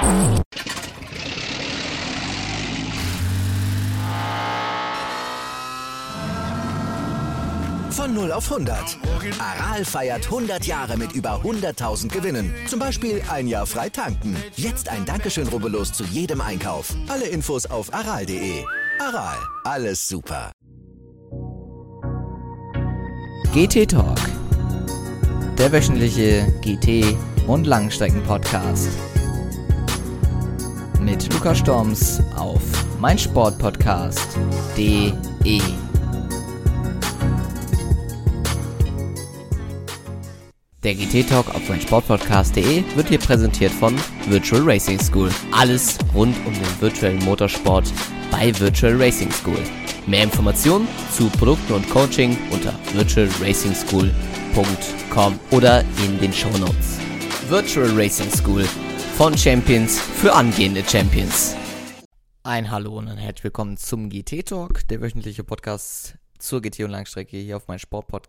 Von 0 auf 100. Aral feiert 100 Jahre mit über 100.000 Gewinnen. Zum Beispiel ein Jahr frei tanken. Jetzt ein Dankeschön, rubbellos zu jedem Einkauf. Alle Infos auf aral.de. Aral, alles super. GT Talk, der wöchentliche GT- und Langstrecken-Podcast. Mit Lukas Storms auf meinsportpodcast.de. Der GT-Talk auf meinsportpodcast.de wird hier präsentiert von Virtual Racing School. Alles rund um den virtuellen Motorsport bei Virtual Racing School. Mehr Informationen zu Produkten und Coaching unter virtualracingschool.com oder in den Shownotes. Virtual Racing School, von Champions für angehende Champions. Ein Hallo und ein herzlich willkommen zum GT-Talk, der wöchentliche Podcast zur GT- und Langstrecke hier auf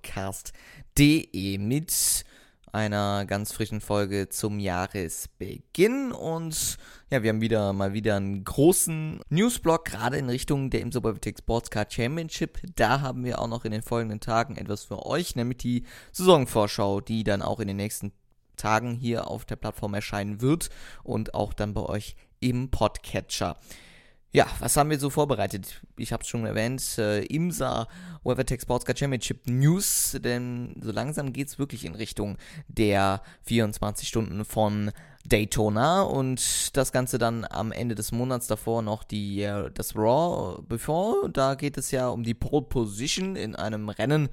meinsportpodcast.de mit einer ganz frischen Folge zum Jahresbeginn. Und ja, wir haben mal wieder einen großen Newsblock, gerade in Richtung der IMSA WeberTech Sportscar Championship. Da haben wir auch noch in den folgenden Tagen etwas für euch, nämlich die Saisonvorschau, die dann auch in den nächsten Tagen hier auf der Plattform erscheinen wird und auch dann bei euch im Podcatcher. Ja, was haben wir so vorbereitet? Ich habe es schon erwähnt, IMSA WeberTech Sportscar Championship News, denn so langsam geht es wirklich in Richtung der 24 Stunden von Daytona und das Ganze dann am Ende des Monats, davor noch das Raw Before. Da geht es ja um die Pole Position in einem Rennen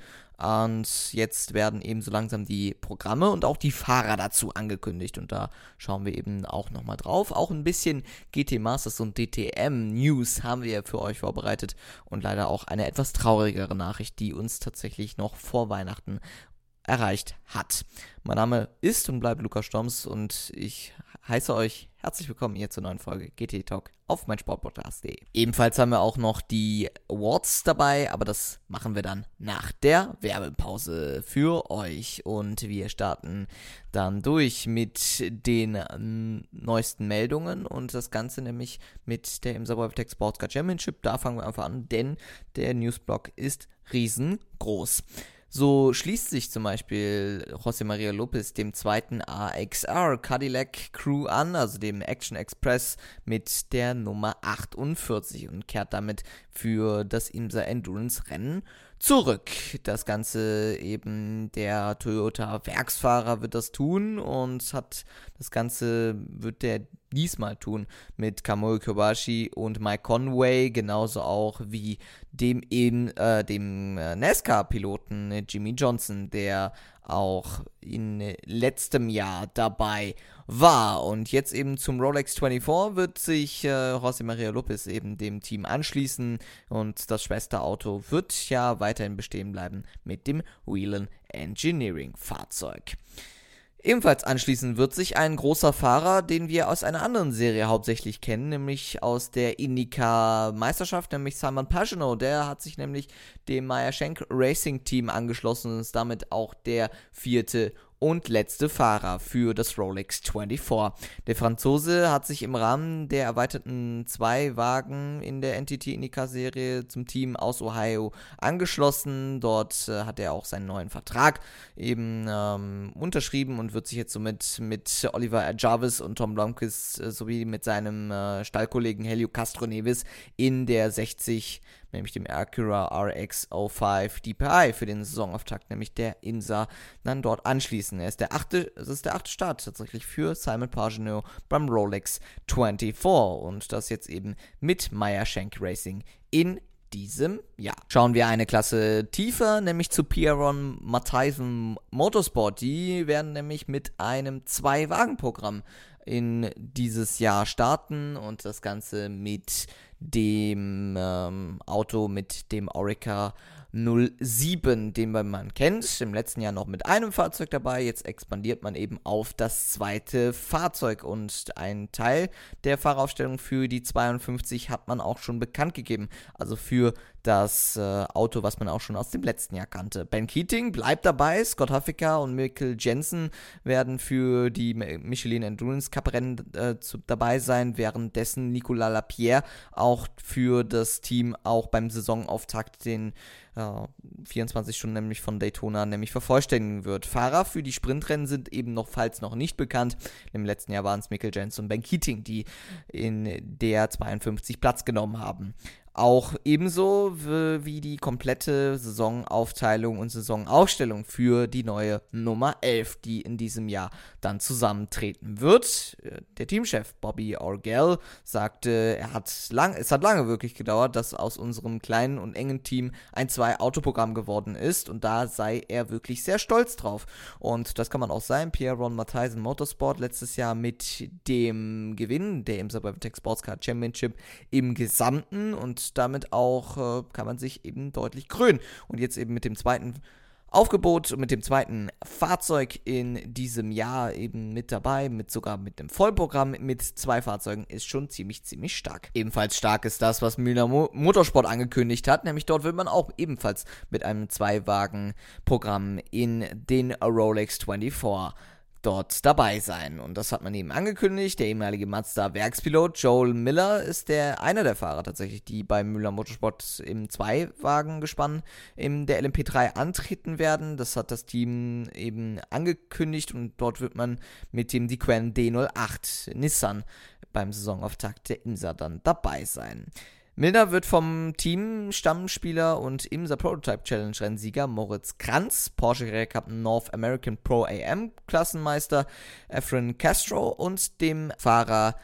und jetzt werden eben so langsam die Programme und auch die Fahrer dazu angekündigt und da schauen wir eben auch nochmal drauf. Auch ein bisschen GT Masters und DTM News haben wir für euch vorbereitet und leider auch eine etwas traurigere Nachricht, die uns tatsächlich noch vor Weihnachten erreicht hat. Mein Name ist und bleibt Lukas Storms und ich heiße euch herzlich willkommen hier zur neuen Folge GT Talk auf meinsportpodcast.de. Ebenfalls haben wir auch noch die Awards dabei, aber das machen wir dann nach der Werbepause für euch und wir starten dann durch mit den neuesten Meldungen und das Ganze nämlich mit der IMSA WeberTech Sportscar Championship. Da fangen wir einfach an, denn der Newsblock ist riesengroß. So schließt sich zum Beispiel José María López dem zweiten AXR Cadillac Crew an, also dem Action Express mit der Nummer 48 und kehrt damit für das IMSA Endurance Rennen zurück. Das Ganze eben der Toyota Werksfahrer wird das tun und das Ganze wird der diesmal tun mit Kamui Kobayashi und Mike Conway, genauso auch wie dem NASCAR-Piloten Jimmy Johnson, der auch in letztem Jahr dabei war. Und jetzt eben zum Rolex 24 wird sich José María López eben dem Team anschließen und das Schwesterauto wird ja weiterhin bestehen bleiben mit dem Whelen Engineering Fahrzeug. Ebenfalls anschließen wird sich ein großer Fahrer, den wir aus einer anderen Serie hauptsächlich kennen, nämlich aus der IndyCar-Meisterschaft, nämlich Simon Pagenaud. Der hat sich nämlich dem Meyer Shank Racing Team angeschlossen und ist damit auch der vierte und letzte Fahrer für das Rolex 24. Der Franzose hat sich im Rahmen der erweiterten 2 Wagen in der NTT IndyCar-Serie zum Team aus Ohio angeschlossen. Dort hat er auch seinen neuen Vertrag eben unterschrieben und wird sich jetzt somit mit Oliver Jarvis und Tom Blomqvist sowie mit seinem Stallkollegen Helio Castroneves in der 60, nämlich dem Acura RX-05 DPI für den Saisonauftakt, nämlich der IMSA, dann dort anschließen. Das ist der achte Start tatsächlich für Simon Pagenaud beim Rolex 24 und das jetzt eben mit Meyer Shank Racing in diesem Jahr. Schauen wir eine Klasse tiefer, nämlich zu Pierron Mathiesen Motorsport. Die werden nämlich mit einem 2-Wagen-Programm in dieses Jahr starten und das Ganze mit dem Auto mit dem Orica 07, den man kennt. Im letzten Jahr noch mit einem Fahrzeug dabei. Jetzt expandiert man eben auf das zweite Fahrzeug. Und ein Teil der Fahraufstellung für die 52 hat man auch schon bekannt gegeben. Also für das Auto, was man auch schon aus dem letzten Jahr kannte. Ben Keating bleibt dabei, Scott Huffaker und Mikkel Jensen werden für die Michelin Endurance Cup Rennen dabei sein, währenddessen Nicolas Lapierre auch für das Team auch beim Saisonauftakt den 24 Stunden nämlich von Daytona vervollständigen wird. Fahrer für die Sprintrennen sind eben falls noch nicht bekannt. Im letzten Jahr waren es Mikkel Jensen und Ben Keating, die in der 52 Platz genommen haben. Auch ebenso wie die komplette Saisonaufteilung und Saisonaufstellung für die neue Nummer 11, die in diesem Jahr dann zusammentreten wird. Der Teamchef Bobby Orgel sagte, es hat lange wirklich gedauert, dass aus unserem kleinen und engen Team ein 2-Auto-Programm geworden ist und da sei er wirklich sehr stolz drauf. Und das kann man auch sein. Pierre-Ron Mathiesen Motorsport letztes Jahr mit dem Gewinn der IMSA BreviTech Sports Car Championship im Gesamten und damit auch kann man sich eben deutlich krönen. Und jetzt eben mit dem zweiten Aufgebot und mit dem zweiten Fahrzeug in diesem Jahr eben mit dabei, sogar mit dem Vollprogramm mit 2 Fahrzeugen, ist schon ziemlich stark. Ebenfalls stark ist das, was Müller Motorsport angekündigt hat, nämlich dort wird man auch ebenfalls mit einem 2-Wagen-Programm in den Rolex 24 dort dabei sein. Und das hat man eben angekündigt. Der ehemalige Mazda-Werkspilot Joel Miller ist einer der Fahrer tatsächlich, die beim Müller Motorsport im 2-Wagen-Gespann in der LMP3 antreten werden. Das hat das Team eben angekündigt und dort wird man mit dem Tiguan D08 Nissan beim Saisonauftakt der IMSA dann dabei sein. Milner wird vom Team Stammspieler und IMSA Prototype Challenge Rennsieger Moritz Kranz, Porsche Carrera Cup North American Pro AM Klassenmeister Efren Castro und dem Fahrer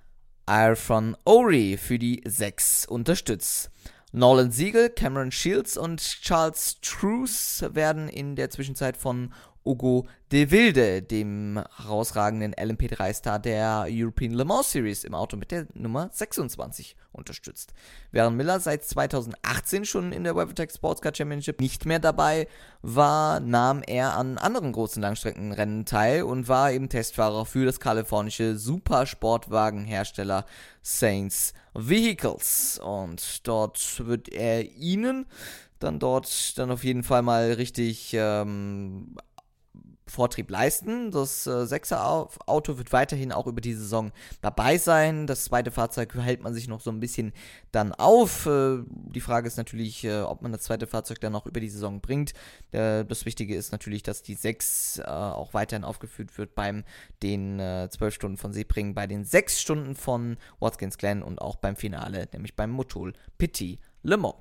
Irfan Ory für die 6 unterstützt. Nolan Siegel, Cameron Shields und Charles Truce werden in der Zwischenzeit von Hugo de Wilde, dem herausragenden LMP3-Star der European Le Mans Series im Auto mit der Nummer 26 unterstützt. Während Miller seit 2018 schon in der WeatherTech Sports Car Championship nicht mehr dabei war, nahm er an anderen großen Langstreckenrennen teil und war eben Testfahrer für das kalifornische Supersportwagenhersteller Sainz Vehicles. Und dort wird er ihnen dann auf jeden Fall mal richtig Vortrieb leisten. Das 6er-Auto wird weiterhin auch über die Saison dabei sein. Das zweite Fahrzeug hält man sich noch so ein bisschen dann auf. Die Frage ist natürlich, ob man das zweite Fahrzeug dann noch über die Saison bringt. Das Wichtige ist natürlich, dass die 6 auch weiterhin aufgeführt wird beim den 12 Stunden von Sebring, bei den 6 Stunden von Watkins Glen und auch beim Finale, nämlich beim Motul Petit Le Mans.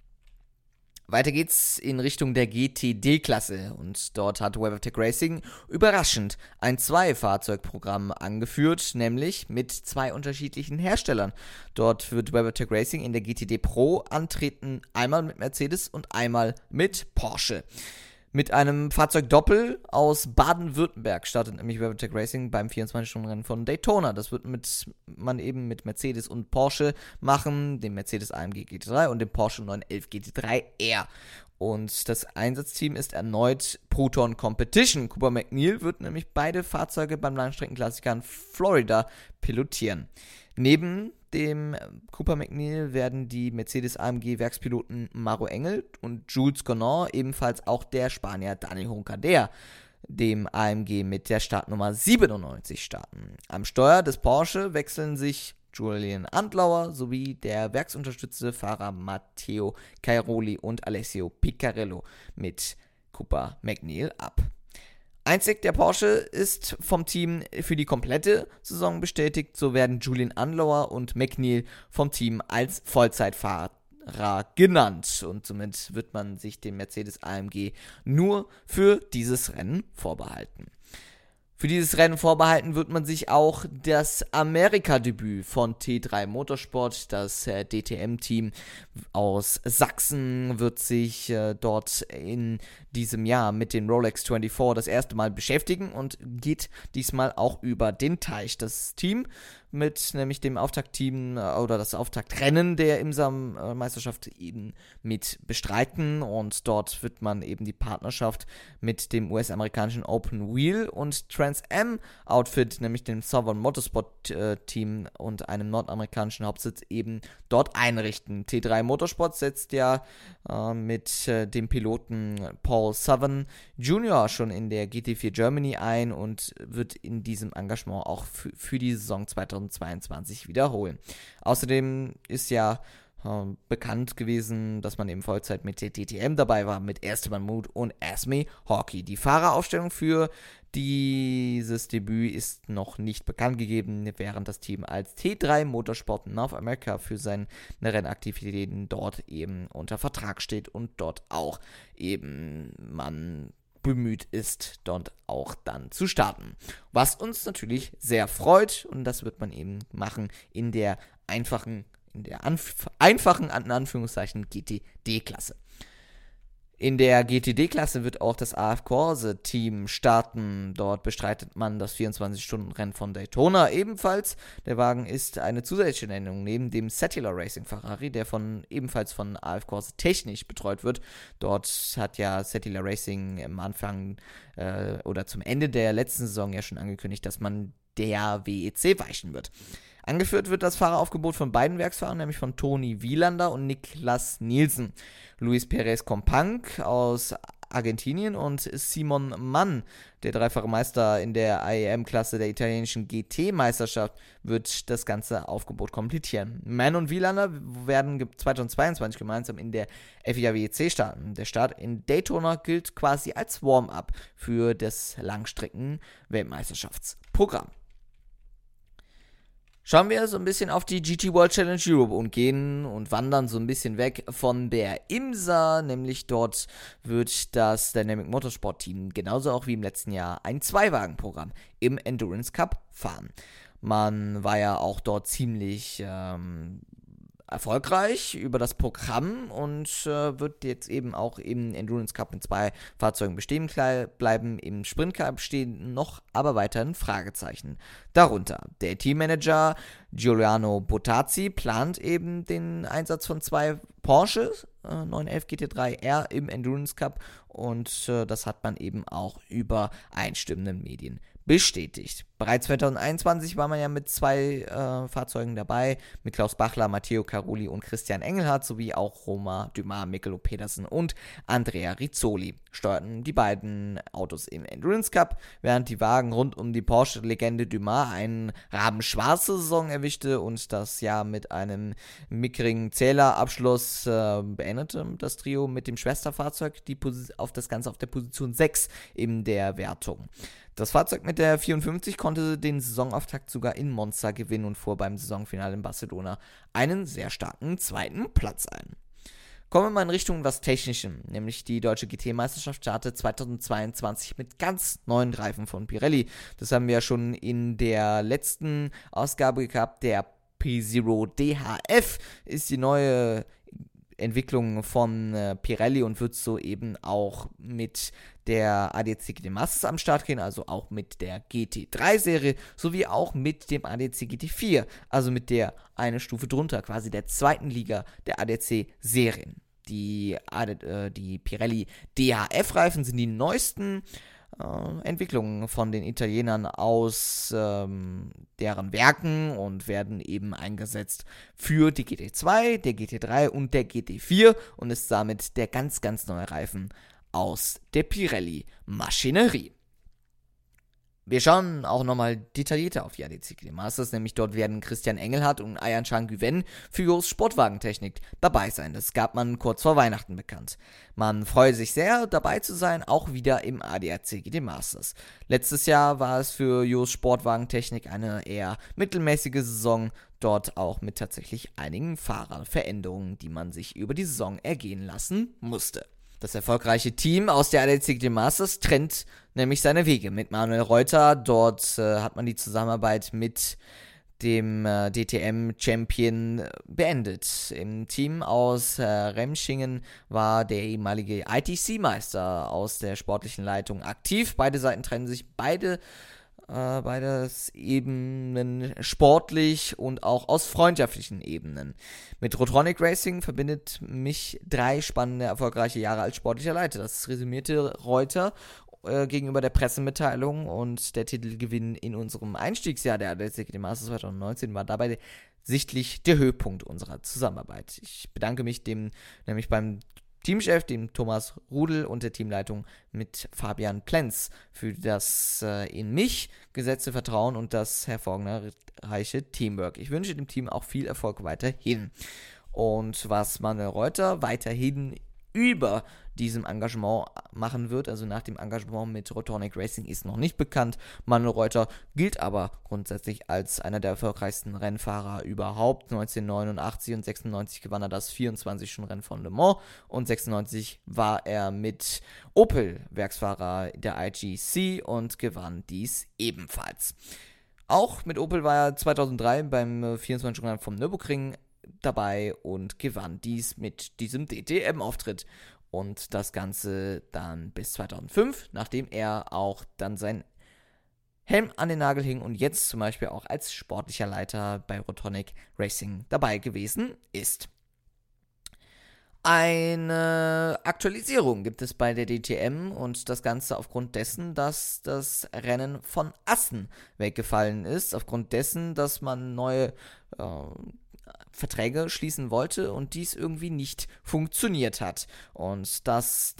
Weiter geht's in Richtung der GTD-Klasse und dort hat WeatherTech Racing überraschend ein 2-Fahrzeugprogramm angeführt, nämlich mit 2 unterschiedlichen Herstellern. Dort wird WeatherTech Racing in der GTD Pro antreten, einmal mit Mercedes und einmal mit Porsche. Mit einem Fahrzeugdoppel aus Baden-Württemberg startet nämlich WeatherTech Racing beim 24-Stunden-Rennen von Daytona. Das wird man eben mit Mercedes und Porsche machen, dem Mercedes AMG GT3 und dem Porsche 911 GT3R. Und das Einsatzteam ist erneut Proton Competition. Cooper MacNeil wird nämlich beide Fahrzeuge beim Langstreckenklassiker in Florida pilotieren. Neben dem Cooper MacNeil werden die Mercedes-AMG-Werkspiloten Maro Engel und Jules Gonon, ebenfalls auch der Spanier Dani Juncader, dem AMG mit der Startnummer 97 starten. Am Steuer des Porsche wechseln sich Julian Andlauer sowie der werksunterstützte Fahrer Matteo Cairoli und Alessio Piccarello mit Cooper MacNeil ab. Einzig der Porsche ist vom Team für die komplette Saison bestätigt, so werden Julian Andlauer und MacNeil vom Team als Vollzeitfahrer genannt und somit wird man sich den Mercedes AMG nur für dieses Rennen vorbehalten. Für dieses Rennen vorbehalten wird man sich auch das Amerika-Debüt von T3 Motorsport. Das DTM-Team aus Sachsen wird sich dort in diesem Jahr mit den Rolex 24 das erste Mal beschäftigen und geht diesmal auch über den Teich. Das Team mit nämlich dem Auftaktteam oder das Auftaktrennen der IMSA-Meisterschaft eben mit bestreiten, und dort wird man eben die Partnerschaft mit dem US-amerikanischen Open Wheel und Trans Am Outfit, nämlich dem Southern Motorsport Team und einem nordamerikanischen Hauptsitz eben dort einrichten. T3 Motorsport setzt ja mit dem Piloten Paul Southern Jr. schon in der GT4 Germany ein und wird in diesem Engagement auch für die Saison 2022 wiederholen. Außerdem ist ja bekannt gewesen, dass man eben Vollzeit mit der DTM dabei war, mit Esteban Mood und Esme Hawkey. Die Fahreraufstellung für dieses Debüt ist noch nicht bekannt gegeben, während das Team als T3 Motorsport North America für seine Rennaktivitäten dort eben unter Vertrag steht und dort auch eben man bemüht ist, dort auch dann zu starten. Was uns natürlich sehr freut, und das wird man eben machen in der einfachen, in Anführungszeichen GTD-Klasse. In der GTD-Klasse wird auch das AF Corse-Team starten. Dort bestreitet man das 24-Stunden-Rennen von Daytona ebenfalls. Der Wagen ist eine zusätzliche Nennung neben dem Settler Racing Ferrari, der ebenfalls von AF Corse technisch betreut wird. Dort hat ja Settler Racing am Anfang oder zum Ende der letzten Saison ja schon angekündigt, dass man der WEC weichen wird. Angeführt wird das Fahreraufgebot von beiden Werksfahrern, nämlich von Toni Wielander und Niklas Nielsen. Luis Perez Companc aus Argentinien und Simon Mann, der dreifache Meister in der IEM-Klasse der italienischen GT-Meisterschaft, wird das ganze Aufgebot komplettieren. Mann und Wielander werden 2022 gemeinsam in der FIA WEC starten. Der Start in Daytona gilt quasi als Warm-up für das Langstrecken-Weltmeisterschaftsprogramm. Schauen wir so ein bisschen auf die GT World Challenge Europe und gehen und wandern so ein bisschen weg von der IMSA, nämlich dort wird das Dynamic Motorsport Team genauso auch wie im letzten Jahr ein Zweiwagenprogramm im Endurance Cup fahren. Man war ja auch dort ziemlich erfolgreich über das Programm und wird jetzt eben auch im Endurance Cup mit 2 Fahrzeugen bestehen bleiben. Im Sprint Cup stehen noch aber weiterhin Fragezeichen. Darunter der Teammanager Giuliano Bottazzi plant eben den Einsatz von 2 Porsche 911 GT3R im Endurance Cup, und das hat man eben auch über einstimmende Medien bestätigt. Bereits 2021 war man ja mit 2 Fahrzeugen dabei, mit Klaus Bachler, Matteo Carulli und Christian Engelhardt, sowie auch Romain Dumas, Mikelo Pedersen und Andrea Rizzoli steuerten die beiden Autos im Endurance Cup, während die Wagen rund um die Porsche-Legende Dumas eine rabenschwarze Saison erwischte und das Jahr mit einem mickrigen Zählerabschluss beendete das Trio mit dem Schwesterfahrzeug das Ganze auf der Position 6 in der Wertung. Das Fahrzeug mit der 54 konnte den Saisonauftakt sogar in Monza gewinnen und fuhr beim Saisonfinale in Barcelona einen sehr starken 2. Platz ein. Kommen wir mal in Richtung was Technischem, nämlich die deutsche GT-Meisterschaft startet 2022 mit ganz neuen Reifen von Pirelli. Das haben wir ja schon in der letzten Ausgabe gehabt. Der P0 DHF ist die neue Entwicklung von Pirelli und wird so eben auch mit der ADAC GT Masters am Start gehen, also auch mit der GT3-Serie, sowie auch mit dem ADAC GT4, also mit der eine Stufe drunter, quasi der 2. Liga der ADAC-Serien. Die Pirelli DHF-Reifen sind die neuesten Entwicklungen von den Italienern aus deren Werken und werden eben eingesetzt für die GT2, der GT3 und der GT4 und ist damit der ganz, ganz neue Reifen aus der Pirelli-Maschinerie. Wir schauen auch nochmal detaillierter auf die ADAC GT Masters, nämlich dort werden Christian Engelhardt und Ayan Chan-Güven für Jost Sportwagentechnik dabei sein. Das gab man kurz vor Weihnachten bekannt. Man freue sich sehr, dabei zu sein, auch wieder im ADAC GT Masters. Letztes Jahr war es für Jost Sportwagentechnik eine eher mittelmäßige Saison, dort auch mit tatsächlich einigen Fahrerveränderungen, die man sich über die Saison ergehen lassen musste. Das erfolgreiche Team aus der ADAC GT Masters trennt nämlich seine Wege mit Manuel Reuter. Dort hat man die Zusammenarbeit mit dem DTM-Champion, beendet. Im Team aus Remschingen war der ehemalige ITC-Meister aus der sportlichen Leitung aktiv. Beide Seiten trennen sich, beides Ebenen sportlich und auch aus freundschaftlichen Ebenen. Mit Rotronic Racing verbindet mich 3 spannende, erfolgreiche Jahre als sportlicher Leiter. Das resümierte Reuter gegenüber der Pressemitteilung, und der Titelgewinn in unserem Einstiegsjahr der ADAC Masters 2019 war dabei sichtlich der Höhepunkt unserer Zusammenarbeit. Ich bedanke mich nämlich beim Teamchef, dem Thomas Rudel, und der Teamleitung mit Fabian Plenz für das in mich gesetzte Vertrauen und das hervorragende Teamwork. Ich wünsche dem Team auch viel Erfolg weiterhin. Und was Manuel Reuter weiterhin über diesem Engagement machen wird, also nach dem Engagement mit Rotronic Racing, ist noch nicht bekannt. Manuel Reuter gilt aber grundsätzlich als einer der erfolgreichsten Rennfahrer überhaupt. 1989 und 96 gewann er das 24-Stunden-Rennen von Le Mans, und 96 war er mit Opel Werksfahrer der IGC und gewann dies ebenfalls. Auch mit Opel war er 2003 beim 24-Stunden-Rennen vom Nürburgring dabei und gewann dies mit diesem DTM-Auftritt. Und das Ganze dann bis 2005, nachdem er auch dann sein Helm an den Nagel hing und jetzt zum Beispiel auch als sportlicher Leiter bei Rotronic Racing dabei gewesen ist. Eine Aktualisierung gibt es bei der DTM, und das Ganze aufgrund dessen, dass das Rennen von Assen weggefallen ist, aufgrund dessen, dass man neue Verträge schließen wollte und dies irgendwie nicht funktioniert hat. Und das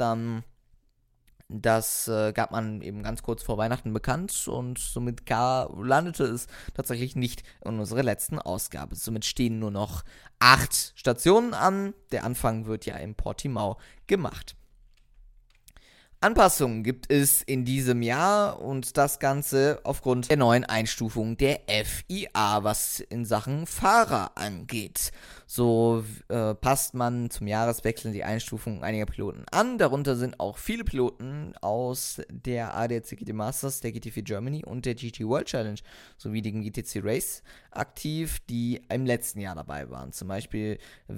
gab man eben ganz kurz vor Weihnachten bekannt, und somit landete es tatsächlich nicht in unserer letzten Ausgabe. Somit stehen nur noch 8 Stationen an. Der Anfang wird ja in Portimao gemacht. Anpassungen gibt es in diesem Jahr, und das Ganze aufgrund der neuen Einstufung der FIA, was in Sachen Fahrer angeht. So passt man zum Jahreswechsel die Einstufung einiger Piloten an. Darunter sind auch viele Piloten aus der ADAC GT Masters, der GT4 Germany und der GT World Challenge sowie dem GTC Race aktiv, die im letzten Jahr dabei waren. Zum Beispiel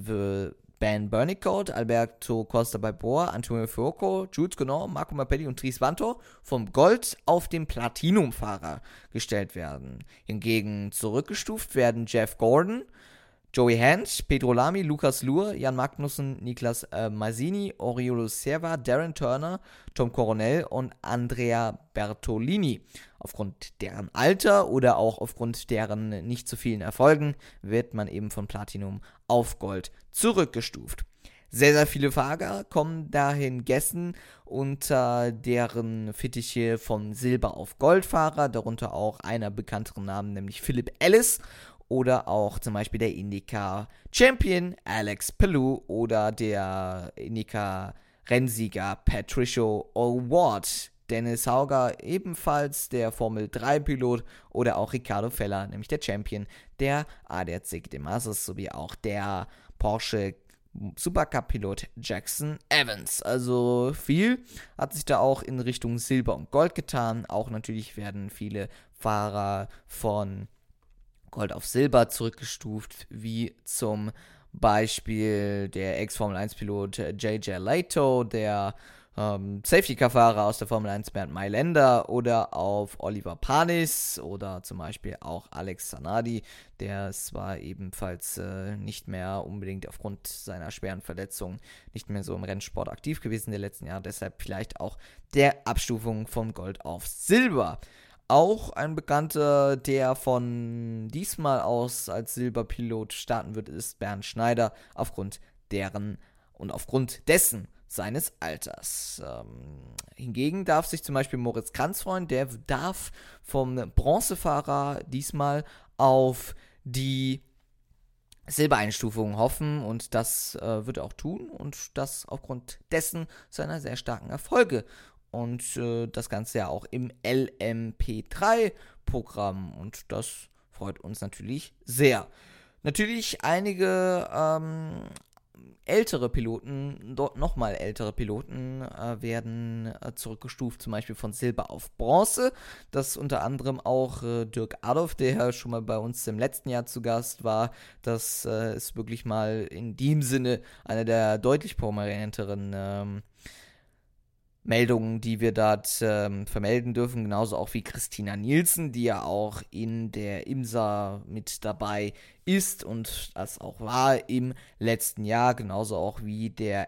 Ben Bernicoat, Alberto Costa Balboa, Antonio Fuoco, Jules Gonor, Marco Mappelli und Dries Vanto vom Gold auf den Platinum-Fahrer gestellt werden. Hingegen zurückgestuft werden Jeff Gordon, Joey Hand, Pedro Lamy, Lukas Luhr, Jan Magnussen, Niklas Masini, Oriolo Serva, Darren Turner, Tom Coronel und Andrea Bertolini. Aufgrund deren Alter oder auch aufgrund deren nicht so vielen Erfolgen wird man eben von Platinum auf Gold zurückgestuft. Sehr, sehr viele Fahrer kommen dahin gegessen unter deren Fittiche von Silber auf Goldfahrer, darunter auch einer bekannteren Namen, nämlich Philip Ellis, oder auch zum Beispiel der IndyCar Champion Alex Palou oder der IndyCar Rennsieger Patricio O'Ward. Dennis Hauger, ebenfalls der Formel-3-Pilot, oder auch Ricardo Feller, nämlich der Champion der ADAC GT Masters, sowie auch der Porsche Supercup-Pilot Jackson Evans. Also viel hat sich da auch in Richtung Silber und Gold getan. Auch natürlich werden viele Fahrer von Gold auf Silber zurückgestuft, wie zum Beispiel der Ex-Formel-1-Pilot J.J. Leito, der Safety-Car-Fahrer aus der Formel 1 Bernd Mailänder, oder auf Oliver Panis oder zum Beispiel auch Alex Zanardi, der zwar ebenfalls nicht mehr unbedingt aufgrund seiner schweren Verletzung nicht mehr so im Rennsport aktiv gewesen in den letzten Jahren, deshalb vielleicht auch der Abstufung von Gold auf Silber. Auch ein Bekannter, der von diesmal aus als Silberpilot starten wird, ist Bernd Schneider, aufgrund dessen seines Alters. Hingegen darf sich zum Beispiel Moritz Kranz freuen, der darf vom Bronzefahrer diesmal auf die Silbereinstufung hoffen, und das wird er auch tun, und das aufgrund dessen seiner sehr starken Erfolge. Und das Ganze ja auch im LMP3-Programm, und das freut uns natürlich sehr. Natürlich einige ältere Piloten, dort nochmal ältere Piloten werden zurückgestuft, zum Beispiel von Silber auf Bronze. Das ist unter anderem auch Dirk Adolf, der schon mal bei uns im letzten Jahr zu Gast war. Das ist wirklich mal in dem Sinne eine der deutlich prominenteren Meldungen, die wir dort vermelden dürfen, genauso auch wie Christina Nielsen, die ja auch in der IMSA mit dabei ist und das auch war im letzten Jahr, genauso auch wie der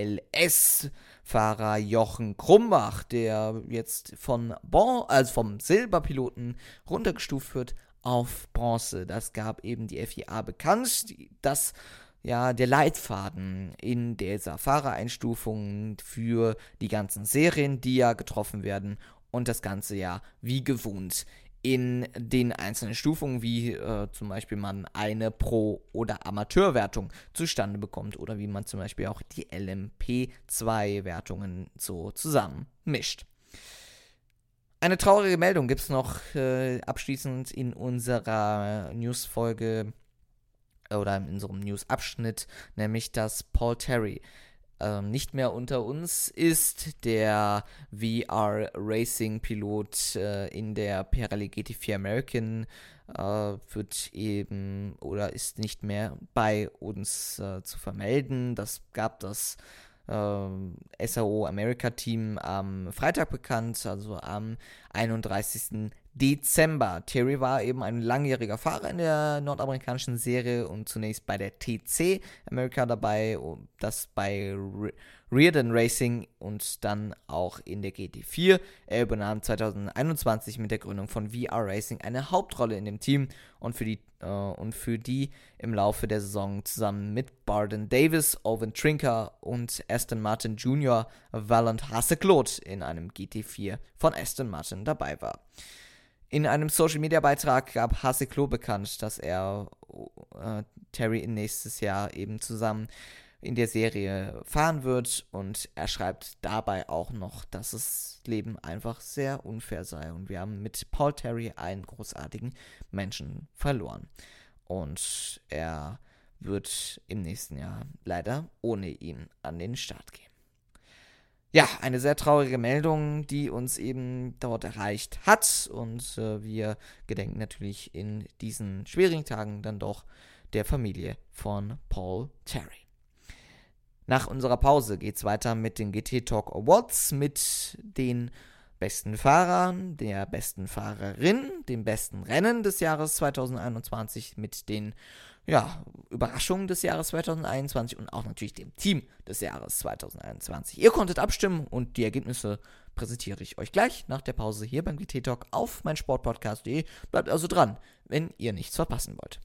NLS-Fahrer Jochen Krumbach, der jetzt vom Silberpiloten runtergestuft wird auf Bronze. Das gab eben die FIA bekannt, dass der Leitfaden in dieser Fahrereinstufung für die ganzen Serien, die ja getroffen werden und das Ganze ja wie gewohnt in den einzelnen Stufungen, wie zum Beispiel man eine Pro- oder Amateurwertung zustande bekommt oder wie man zum Beispiel auch die LMP2-Wertungen so zusammen mischt. Eine traurige Meldung gibt es noch abschließend in unserer Newsfolge oder in unserem News-Abschnitt, nämlich dass Paul Terry nicht mehr unter uns ist. Der VR-Racing-Pilot in der Pirelli GT4 American wird eben oder ist nicht mehr bei uns zu vermelden. Das gab das SAO America Team am Freitag bekannt, also am 31. Dezember. Terry war eben ein langjähriger Fahrer in der nordamerikanischen Serie und zunächst bei der TC America dabei, das bei Reardon Racing und dann auch in der GT4. Er übernahm 2021 mit der Gründung von VR Racing eine Hauptrolle in dem Team und für die im Laufe der Saison zusammen mit Barden Davis, Owen Trinker und Aston Martin Jr. Valant Hasselklot in einem GT4 von Aston Martin dabei war. In einem Social-Media-Beitrag gab Hasselklot bekannt, dass er Terry nächstes Jahr eben zusammen in der Serie fahren wird und er schreibt dabei auch noch, dass das Leben einfach sehr unfair sei und wir haben mit Paul Terry einen großartigen Menschen verloren und er wird im nächsten Jahr leider ohne ihn an den Start gehen. Ja, eine sehr traurige Meldung, die uns eben dort erreicht hat und wir gedenken natürlich in diesen schwierigen Tagen dann doch der Familie von Paul Terry. Nach unserer Pause geht's weiter mit den GT Talk Awards, mit den besten Fahrern, der besten Fahrerin, dem besten Rennen des Jahres 2021, mit den Überraschungen des Jahres 2021 und auch natürlich dem Team des Jahres 2021. Ihr konntet abstimmen und die Ergebnisse präsentiere ich euch gleich nach der Pause hier beim GT Talk auf meinsportpodcast.de. Bleibt also dran, wenn ihr nichts verpassen wollt.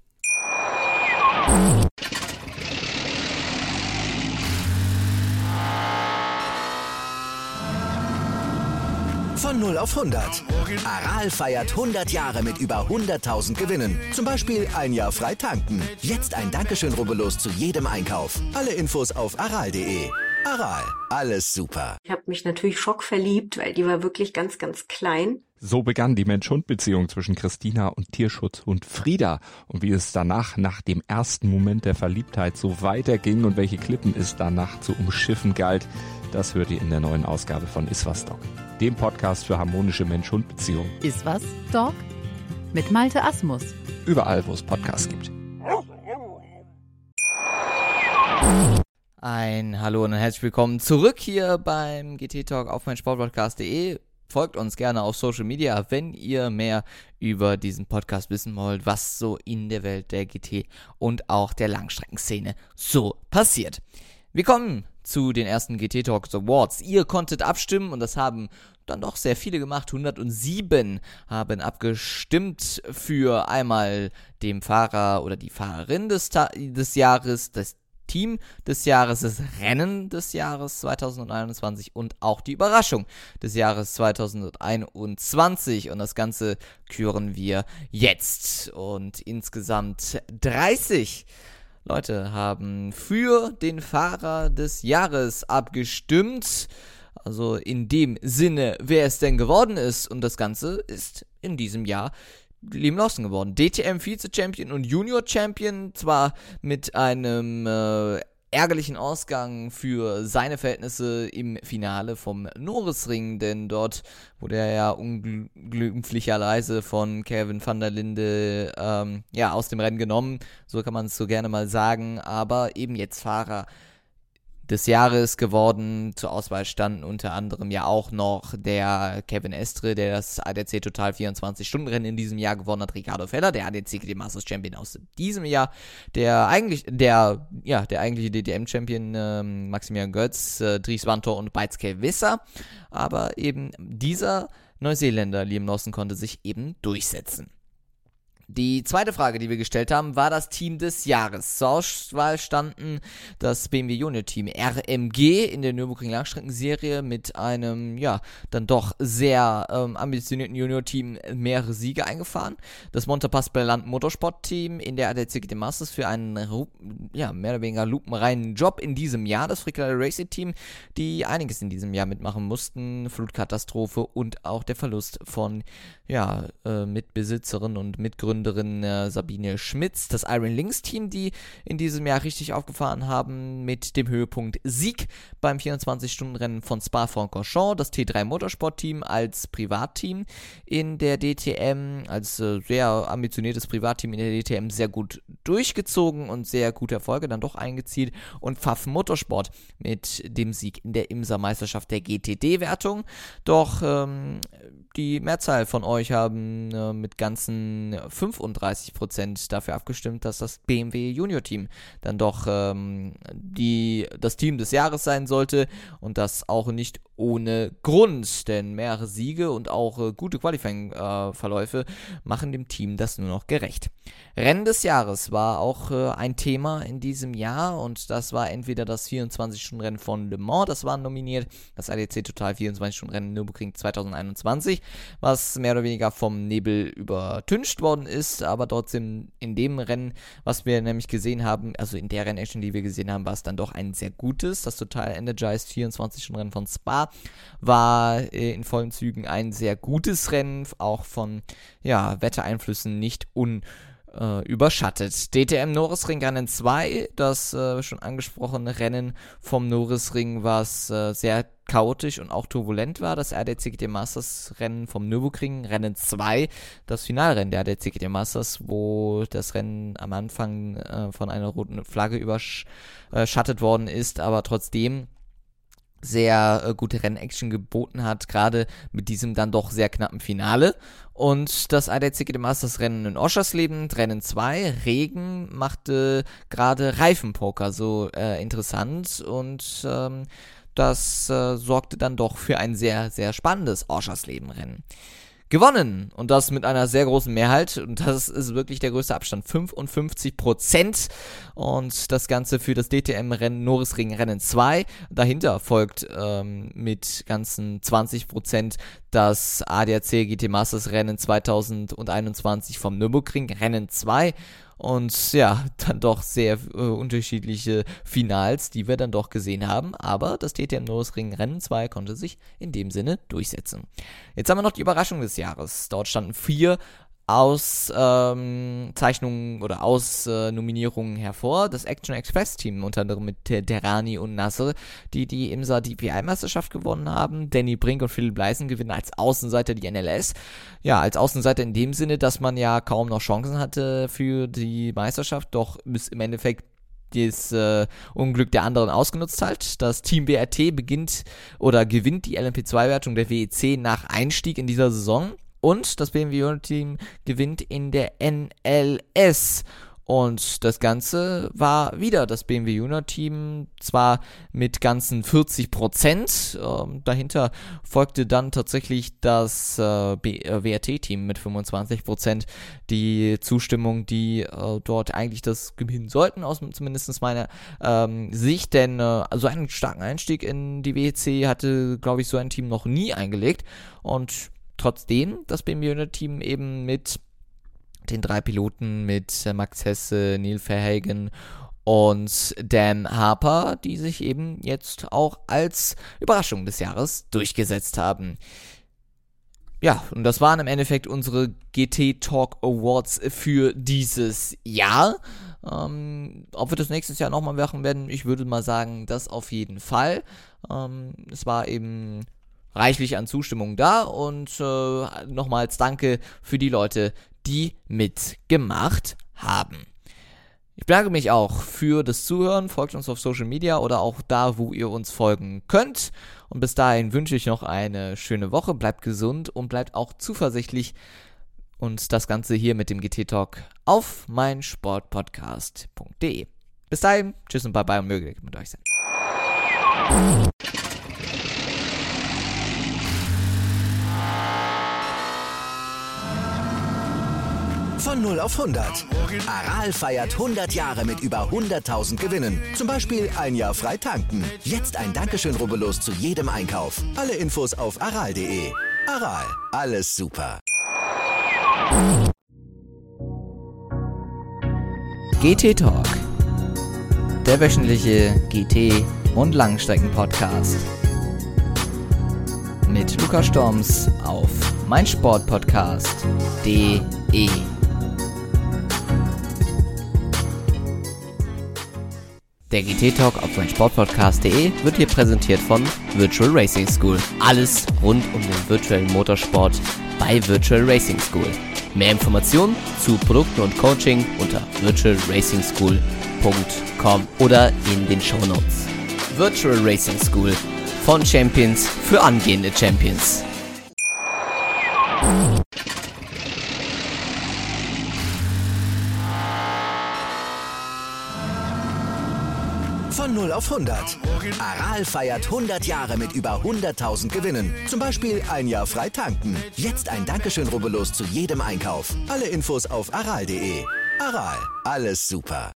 Von 0 auf 100. Aral feiert 100 Jahre mit über 100.000 Gewinnen. Zum Beispiel ein Jahr frei tanken. Jetzt ein Dankeschön, rubbellos zu jedem Einkauf. Alle Infos auf aral.de. Aral, alles super. Ich habe mich natürlich schockverliebt, weil die war wirklich ganz, ganz klein. So begann die Mensch-Hund-Beziehung zwischen Christina und Tierschutzhund Frieda. Und wie es danach, nach dem ersten Moment der Verliebtheit, so weiterging und welche Klippen es danach zu umschiffen galt, das hört ihr in der neuen Ausgabe von Iswas Dog, dem Podcast für harmonische Mensch-Hund-Beziehungen. Iswas Dog mit Malte Asmus. Überall, wo es Podcasts gibt. Ein Hallo und herzlich willkommen zurück hier beim GT Talk auf meinsportpodcast.de. Folgt uns gerne auf Social Media, wenn ihr mehr über diesen Podcast wissen wollt, was so in der Welt der GT und auch der Langstreckenszene so passiert. Wir kommen zu den ersten GT Talks Awards. Ihr konntet abstimmen und das haben dann doch sehr viele gemacht. 107 haben abgestimmt für einmal den Fahrer oder die Fahrerin des Jahres, das Team des Jahres, das Rennen des Jahres 2021 und auch die Überraschung des Jahres 2021. Und das Ganze küren wir jetzt. Und insgesamt 30 Leute haben für den Fahrer des Jahres abgestimmt. Also in dem Sinne, wer es denn geworden ist. Und das Ganze ist in diesem Jahr Liam Lawson geworden. DTM Vize-Champion und Junior-Champion, zwar mit einem ärgerlichen Ausgang für seine Verhältnisse im Finale vom Norrisring, denn dort wurde er ja unglücklicherweise von Kevin van der Linde aus dem Rennen genommen, so kann man es so gerne mal sagen, aber eben jetzt Fahrer des Jahres geworden. Zur Auswahl standen unter anderem ja auch noch der Kevin Estre, der das ADAC Total 24-Stunden-Rennen in diesem Jahr gewonnen hat, Ricardo Feller, der ADAC Masters Champion aus diesem Jahr, der eigentliche DTM-Champion Maximilian Götz, Dries Vantor und Beitske Visser, aber eben dieser Neuseeländer, Liam Lawson, konnte sich eben durchsetzen. Die zweite Frage, die wir gestellt haben, war das Team des Jahres. Zur Auswahl standen das BMW Junior Team RMG in der Nürburgring Langstreckenserie mit einem, dann doch sehr ambitionierten Junior-Team mehrere Siege eingefahren. Das Montepasseland Land Motorsport-Team in der ADAC GT Masters für einen, mehr oder weniger lupenreinen Job in diesem Jahr. Das Frickler Racing Team, die einiges in diesem Jahr mitmachen mussten. Flutkatastrophe und auch der Verlust von, Mitbesitzerin und Mitgründerin Sabine Schmitz, das Iron Lynx Team, die in diesem Jahr richtig aufgefahren haben mit dem Höhepunkt Sieg beim 24-Stunden-Rennen von Spa-Francorchamps, das T3 Motorsport Team als Privatteam in der DTM, als sehr ambitioniertes Privatteam in der DTM sehr gut durchgezogen und sehr gute Erfolge dann doch eingezielt, und Pfaff Motorsport mit dem Sieg in der IMSA-Meisterschaft der GTD-Wertung. Doch die Mehrzahl von euch haben mit ganzen 35% dafür abgestimmt, dass das BMW Junior Team dann doch das Team des Jahres sein sollte, und das auch nicht ohne Grund, denn mehrere Siege und auch gute Qualifying-Verläufe machen dem Team das nur noch gerecht. Rennen des Jahres war auch ein Thema in diesem Jahr, und das war entweder das 24-Stunden-Rennen von Le Mans, das war nominiert, das ADAC Total 24-Stunden-Rennen Nürburgring 2021, was mehr oder weniger vom Nebel übertüncht worden ist, aber trotzdem in dem Rennen, was wir nämlich gesehen haben, also in der Rennaction, die wir gesehen haben, war es dann doch ein sehr gutes. Das Total Energized 24-Stunden-Rennen von Spa war in vollen Zügen ein sehr gutes Rennen, auch von Wettereinflüssen nicht überschattet. DTM Norrisring Rennen 2, das schon angesprochene Rennen vom Norrisring, was sehr chaotisch und auch turbulent war. Das ADAC GT Masters Rennen vom Nürburgring Rennen 2, das Finalrennen der ADAC GT Masters, wo das Rennen am Anfang von einer roten Flagge überschattet worden ist, aber trotzdem sehr gute Rennaction geboten hat, gerade mit diesem dann doch sehr knappen Finale. Und das ADAC GT Masters Rennen in Oschersleben, Rennen 2, Regen, machte gerade Reifenpoker so interessant, und das sorgte dann doch für ein sehr, sehr spannendes Oschersleben-Rennen. Gewonnen, und das mit einer sehr großen Mehrheit, und das ist wirklich der größte Abstand, 55%, und das Ganze für das DTM-Rennen Norrisring Rennen 2. Dahinter folgt mit ganzen 20% das ADAC GT Masters Rennen 2021 vom Nürburgring Rennen 2. Und dann doch sehr unterschiedliche Finals, die wir dann doch gesehen haben. Aber das DTM Norrisring Rennen 2 konnte sich in dem Sinne durchsetzen. Jetzt haben wir noch die Überraschung des Jahres. Dort standen 4 Auszeichnungen oder Nominierungen hervor. Das Action Express Team, unter anderem mit Derani und Nasser, die IMSA DPI-Meisterschaft gewonnen haben. Danny Brink und Philipp Leisen gewinnen als Außenseiter die NLS. Ja, als Außenseiter in dem Sinne, dass man ja kaum noch Chancen hatte für die Meisterschaft, doch bis im Endeffekt das Unglück der anderen ausgenutzt hat. Das Team WRT gewinnt die LMP2-Wertung der WEC nach Einstieg in dieser Saison. Und das BMW Junior Team gewinnt in der NLS. Und das Ganze war wieder das BMW Junior Team, zwar mit ganzen 40%. Dahinter folgte dann tatsächlich das WRT-Team mit 25%. Die Zustimmung, die dort eigentlich das gewinnen sollten, aus zumindest meiner Sicht. Denn so einen starken Einstieg in die WEC hatte, glaube ich, so ein Team noch nie eingelegt. Und trotzdem das BMW Junior Team eben mit den 3 Piloten, mit Max Hesse, Neil Verhagen und Dan Harper, die sich eben jetzt auch als Überraschung des Jahres durchgesetzt haben. Ja, und das waren im Endeffekt unsere GT Talk Awards für dieses Jahr. Ob wir das nächstes Jahr nochmal machen werden, ich würde mal sagen, das auf jeden Fall. Es war eben reichlich an Zustimmung da und nochmals danke für die Leute, die mitgemacht haben. Ich bedanke mich auch für das Zuhören. Folgt uns auf Social Media oder auch da, wo ihr uns folgen könnt. Und bis dahin wünsche ich noch eine schöne Woche. Bleibt gesund und bleibt auch zuversichtlich. Und das Ganze hier mit dem GT-Talk auf meinsportpodcast.de. Bis dahin, tschüss und bye-bye und möge mit euch sein. Von 0 auf 100. Aral feiert 100 Jahre mit über 100.000 Gewinnen. Zum Beispiel ein Jahr frei tanken. Jetzt ein Dankeschön, rubbellos zu jedem Einkauf. Alle Infos auf aral.de. Aral, alles super. GT Talk, der wöchentliche GT- und Langstrecken-Podcast mit Lukas Storms auf meinsportpodcast.de. Der GT-Talk auf meinsportpodcast.de wird hier präsentiert von Virtual Racing School. Alles rund um den virtuellen Motorsport bei Virtual Racing School. Mehr Informationen zu Produkten und Coaching unter virtualracingschool.com oder in den Shownotes. Virtual Racing School, von Champions für angehende Champions. Von 0 auf 100. Aral feiert 100 Jahre mit über 100.000 Gewinnen. Zum Beispiel ein Jahr frei tanken. Jetzt ein Dankeschön, rubbellos zu jedem Einkauf. Alle Infos auf aral.de. Aral, alles super.